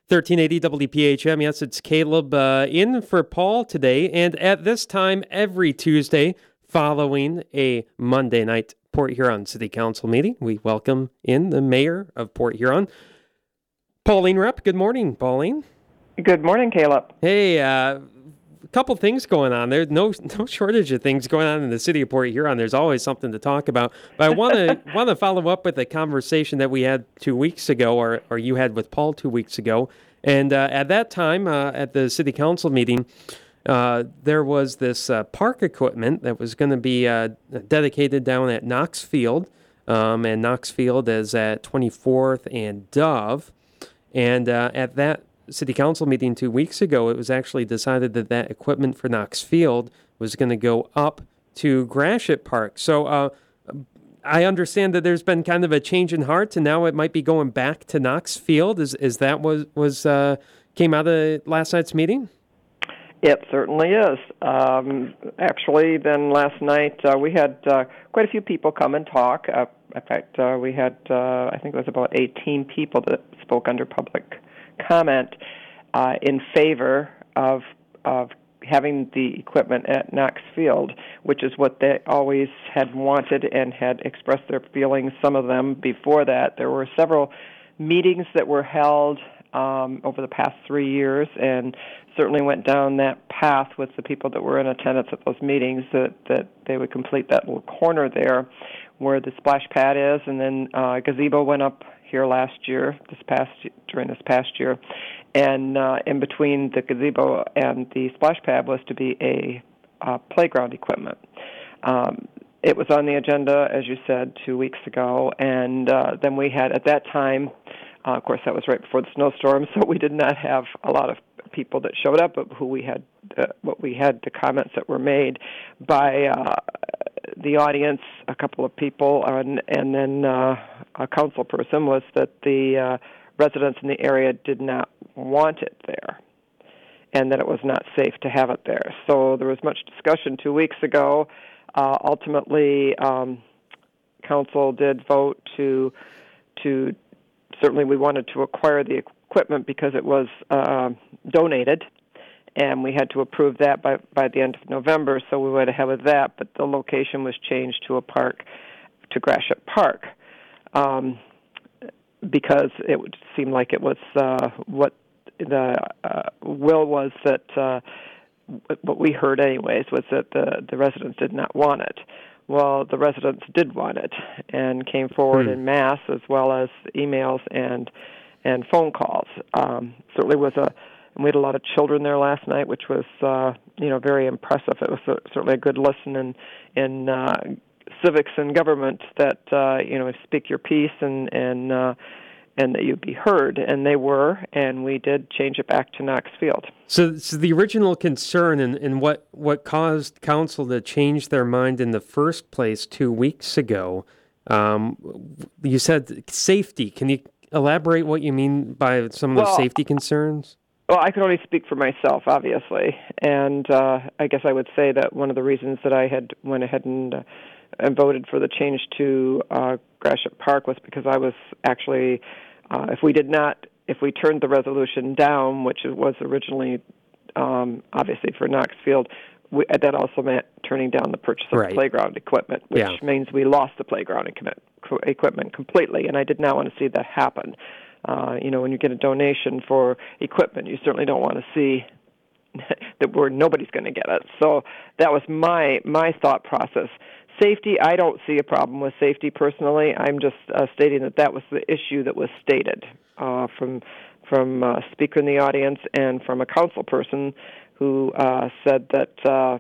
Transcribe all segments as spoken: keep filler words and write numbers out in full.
thirteen eighty W P H M. Yes, it's Caleb uh, in for Paul today. And at this time, every Tuesday, following a Monday night Port Huron City Council meeting, we welcome in the mayor of Port Huron, Pauline Repp. Good morning, Pauline. Good morning, Caleb. Hey, uh, a couple things going on. There's no no shortage of things going on in the city of Port Huron. There's always something to talk about. But I want to want to follow up with a conversation that we had two weeks ago, or or you had with Paul two weeks ago. And uh, at that time, uh, at the city council meeting, uh, there was this uh, park equipment that was going to be uh, dedicated down at Knox Field, um, and Knox Field is at twenty-fourth and Dove. And uh, at that city council meeting two weeks ago, it was actually decided that that equipment for Knox Field was going to go up to Gratiot Park. So uh, I understand that there's been kind of a change in heart, and now it might be going back to Knox Field. Is is that was was uh, came out of last night's meeting? It certainly is. Um, actually, then last night uh, we had uh, quite a few people come and talk. Uh, in fact, uh, we had uh, I think it was about eighteen people that spoke under public comment uh, in favor of of having the equipment at Knox Field, which is what they always had wanted and had expressed their feelings. Some of them before that. There were several meetings that were held um, over the past three years, and certainly went down that path with the people that were in attendance at those meetings, that, that they would complete that little corner there where the splash pad is, and then uh, gazebo went up here last year, this past during this past year, and uh, in between the gazebo and the splash pad was to be a uh, playground equipment. Um, it was on the agenda, as you said, two weeks ago, and uh, then we had at that time, uh, of course, that was right before the snowstorm, so we did not have a lot of people that showed up, but who we had, uh, what we had, the comments that were made by uh, the audience, a couple of people, and, and then uh, a council person, was that the uh, residents in the area did not want it there, and that it was not safe to have it there. So there was much discussion two weeks ago. Uh, ultimately, um, council did vote to to certainly we wanted to acquire the equipment because it was uh, donated, and we had to approve that by, by the end of November, so we went ahead with that, but the location was changed to a park, to Gratiot Park, um, because it would seem like it was uh, what the uh, will was that, uh, what we heard anyways, was that the, the residents did not want it. Well, the residents did want it and came forward hmm. in mass, as well as emails and and phone calls. Um, certainly was a, and we had a lot of children there last night, which was, uh, you know, very impressive. It was a, certainly a good lesson in, in uh, civics and government that, uh, you know, speak your piece and, and, uh, and that you'd be heard. And they were, and we did change it back to Knox Field. So, so the original concern and, and what, what caused council to change their mind in the first place two weeks ago, um, you said safety. Can you elaborate what you mean by some of well, those safety concerns? Well, I can only speak for myself, obviously, and uh, I guess I would say that one of the reasons that I had went ahead and, uh, and voted for the change to uh, Gratiot Park was because I was actually, uh, if we did not, if we turned the resolution down, which was originally um, obviously for Knox Field, we, that also meant turning down the purchase of right. playground equipment, which yeah. means we lost the playground equipment. equipment completely, and I did not want to see that happen. Uh, you know, when you get a donation for equipment, you certainly don't want to see that we're nobody's going to get it. So that was my my thought process. Safety, I don't see a problem with safety personally. I'm just uh, stating that that was the issue that was stated uh, from from a speaker in the audience and from a council person who uh, said that uh,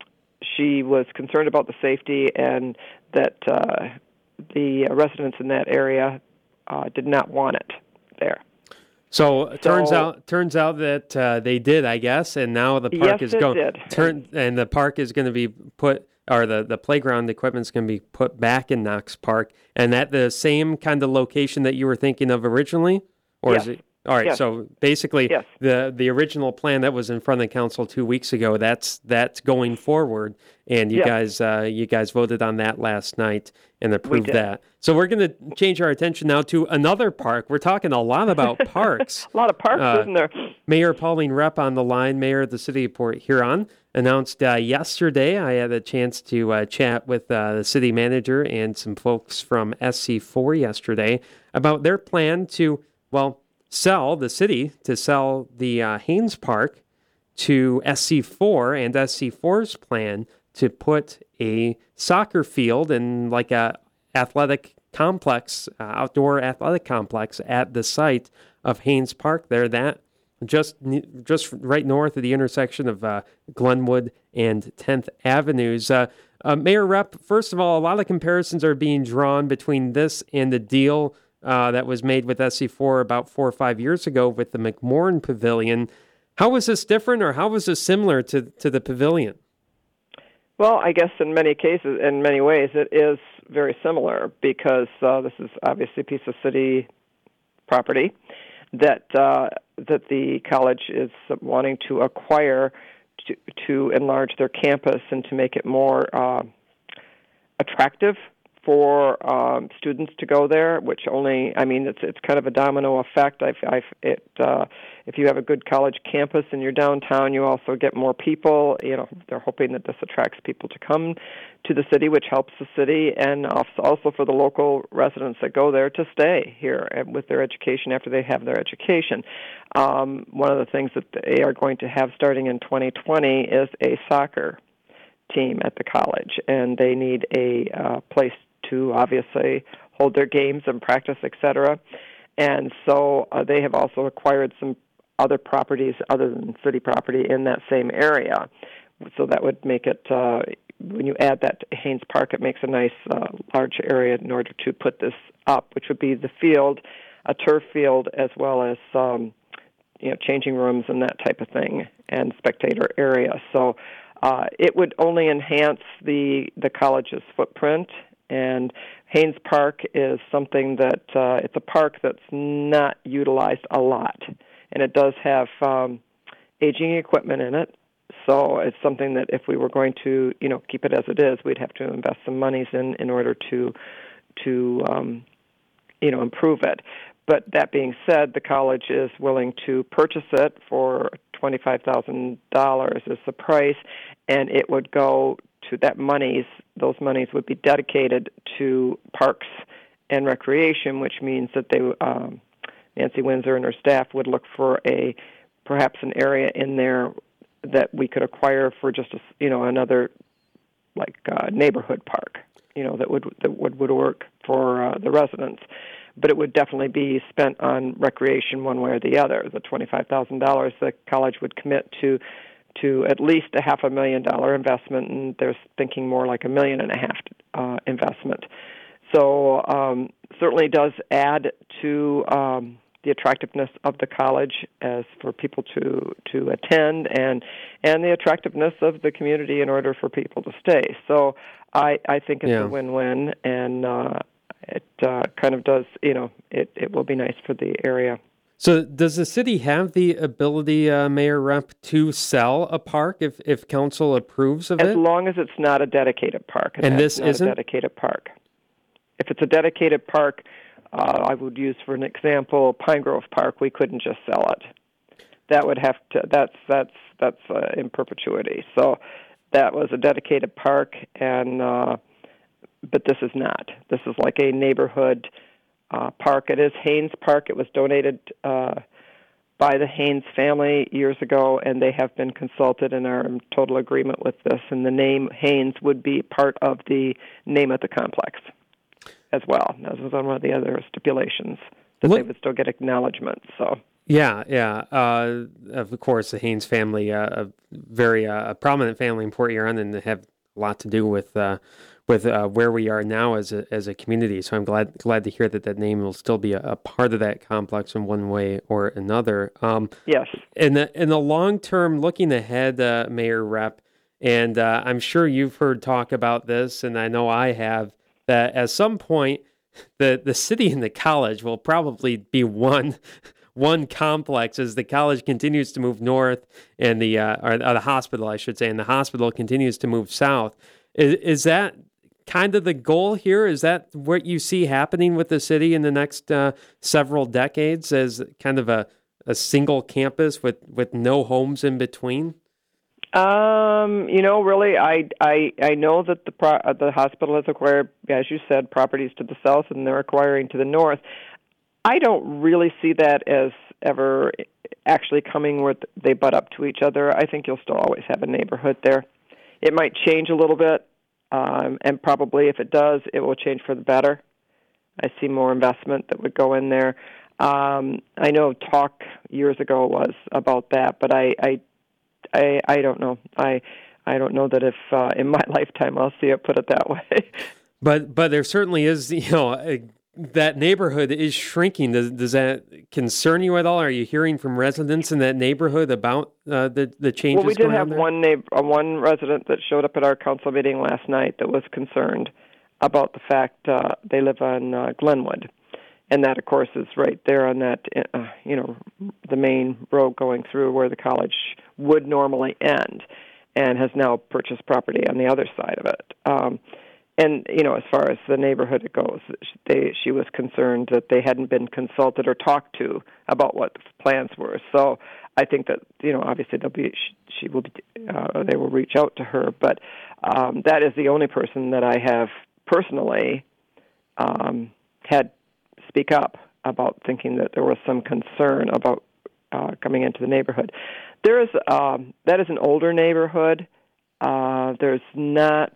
she was concerned about the safety and that uh, the residents in that area uh, did not want it there. So it so, turns out turns out that uh, they did, I guess, and now the park yes, is going did. turn and the park is going to be put, or the, the playground equipment is going to be put back in Knox Park, and at the same kind of location that you were thinking of originally, or yes. is it? All right. Yes. So basically, Yes. the the original plan that was in front of the council two weeks ago, that's that's going forward, and you Yes. guys uh, you guys voted on that last night and approved did. that. So we're going to change our attention now to another park. We're talking a lot about parks. A lot of parks, Uh, isn't there? Mayor Pauline Repp on the line, Mayor of the City of Port Huron, announced uh, yesterday. I had a chance to uh, chat with uh, the city manager and some folks from S C four yesterday about their plan to, well, sell the city to sell the uh, Haynes Park to S C four, and S C four's plan to put a soccer field and like a athletic complex, uh, outdoor athletic complex at the site of Haynes Park there. That just just right north of the intersection of uh, Glenwood and tenth Avenues. Uh, uh, Mayor Repp, first of all, a lot of comparisons are being drawn between this and the deal uh, that was made with S C four about four or five years ago with the McMorran Pavilion. How was this different, or how was this similar to, to the pavilion? Well, I guess in many cases, in many ways, it is very similar because uh, this is obviously a piece of city property that uh, that the college is wanting to acquire to, to enlarge their campus and to make it more uh, attractive for um, students to go there. Which only, I mean, it's it's kind of a domino effect. I've, I've it uh, if you have a good college campus in your downtown, you also get more people. You know, they're hoping that this attracts people to come to the city, which helps the city, and also for the local residents that go there to stay here with their education after they have their education. Um, one of the things that they are going to have starting in twenty twenty is a soccer team at the college, and they need a uh, place to obviously hold their games and practice, et cetera. And so uh, they have also acquired some other properties other than city property in that same area. So that would make it, uh, when you add that to Haynes Park, it makes a nice uh, large area in order to put this up, which would be the field, a turf field, as well as um, you know, changing rooms and that type of thing, and spectator area. So uh, it would only enhance the the college's footprint. And Haynes Park is something that uh, it's a park that's not utilized a lot, and it does have um, aging equipment in it. So it's something that if we were going to, you know, keep it as it is, we'd have to invest some monies in in order to to um, you know, improve it. But that being said, the college is willing to purchase it for twenty-five thousand dollars is the price, and it would go to that monies, those monies would be dedicated to parks and recreation, which means that they, um, Nancy Windsor and her staff would look for a, perhaps an area in there that we could acquire for just a, you know, another like uh, neighborhood park, you know, that would that would, would work for uh, the residents. But it would definitely be spent on recreation one way or the other. The twenty-five thousand dollars the college would commit to to at least a half a million dollar investment, and they're thinking more like a million and a half uh, investment. So um, certainly does add to um, the attractiveness of the college as for people to to attend, and and the attractiveness of the community in order for people to stay. So I, I think it's yeah. a win-win, and uh, it uh, kind of does, you know, it, it will be nice for the area. So does the city have the ability, uh, Mayor Repp, to sell a park if, if council approves of as it? As long as it's not a dedicated park. And this not isn't? a dedicated park. If it's a dedicated park, uh, I would use for an example Pine Grove Park. We couldn't just sell it. That would have to. That's that's that's uh, in perpetuity. So that was a dedicated park, and uh, but this is not. This is like a neighborhood Uh, park. It is Haynes Park. It was donated uh, by the Haynes family years ago, and they have been consulted and are in total agreement with this. And the name Haynes would be part of the name of the complex as well. That was on one of the other stipulations, that what? They would still get acknowledgement. So. Yeah, yeah. Uh, of course, the Haynes family, uh, a very uh, prominent family in Port Huron, and they have a lot to do with uh, with uh, where we are now as a as a community. So I'm glad glad to hear that that name will still be a, a part of that complex in one way or another. Um, yes. In the in the long term, looking ahead, uh, Mayor Repp, and uh, I'm sure you've heard talk about this, and I know I have, that at some point the the city and the college will probably be one one complex as the college continues to move north and the uh, or, or the hospital, I should say, and the hospital continues to move south. Is, is that kind of the goal here? Is that what you see happening with the city in the next uh, several decades as kind of a, a single campus with, with no homes in between? Um, you know, really, I, I, I know that the pro- uh, the hospital has acquired, as you said, properties to the south, and they're acquiring to the north. I don't really see that as ever actually coming where they butt up to each other. I think you'll still always have a neighborhood there. It might change a little bit, um, and probably if it does, it will change for the better. I see more investment that would go in there. Um, I know talk years ago was about that, but I, I I, I don't know. I I don't know that if uh, in my lifetime I'll see it, put it that way. But but there certainly is, you know, a, that neighborhood is shrinking. Does does that concern you at all? Are you hearing from residents in that neighborhood about uh, the the changes? Well, we did going have on there? one neighbor, uh, one resident that showed up at our council meeting last night that was concerned about the fact uh, they live on uh, Glenwood. And that, of course, is right there on that, uh, you know, the main road going through where the college would normally end, and has now purchased property on the other side of it. Um, and, you know, as far as the neighborhood goes, they, she was concerned that they hadn't been consulted or talked to about what the plans were. So I think that, you know, obviously they'll be, she, she will, be, uh, they will reach out to her. But um, that is the only person that I have personally um, had speak up about thinking that there was some concern about uh, coming into the neighborhood. There is um, that is an older neighborhood. Uh, there's not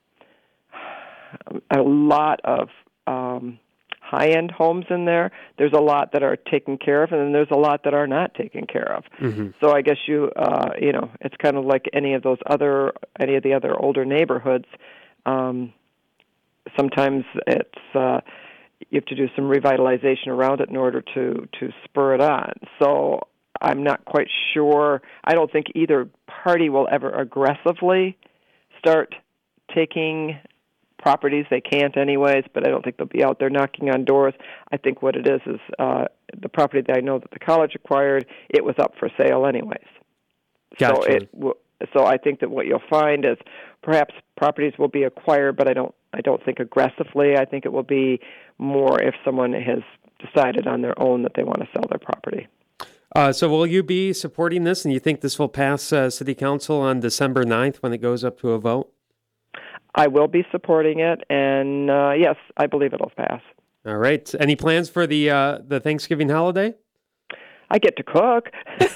a lot of um, high-end homes in there. There's a lot that are taken care of, and then there's a lot that are not taken care of. Mm-hmm. So I guess you uh, you know it's kind of like any of those other any of the other older neighborhoods. Um, sometimes it's uh, you have to do some revitalization around it in order to, to spur it on. So I'm not quite sure. I don't think either party will ever aggressively start taking properties. They can't anyways, but I don't think they'll be out there knocking on doors. I think what it is is uh, the property that I know that the college acquired, it was up for sale anyways. Gotcha. So it w- so I think that what you'll find is perhaps properties will be acquired, but I don't I don't think aggressively. I think it will be more if someone has decided on their own that they want to sell their property. Uh, so will you be supporting this, and you think this will pass uh, City Council on December ninth when it goes up to a vote? I will be supporting it, and uh, yes, I believe it'll pass. All right. Any plans for the uh, the Thanksgiving holiday? I get to cook.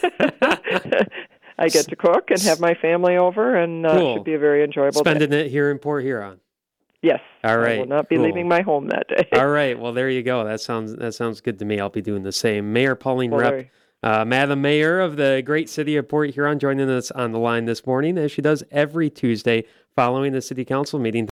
I get to cook and have my family over, and uh, cool. It should be a very enjoyable Spending day. it here in Port Huron. Yes. All right. I will not be cool. leaving my home that day. All right. Well, there you go. That sounds that sounds good to me. I'll be doing the same. Mayor Pauline well, Repp, uh, Madam Mayor of the great city of Port Huron, joining us on the line this morning, as she does every Tuesday following the City Council meeting.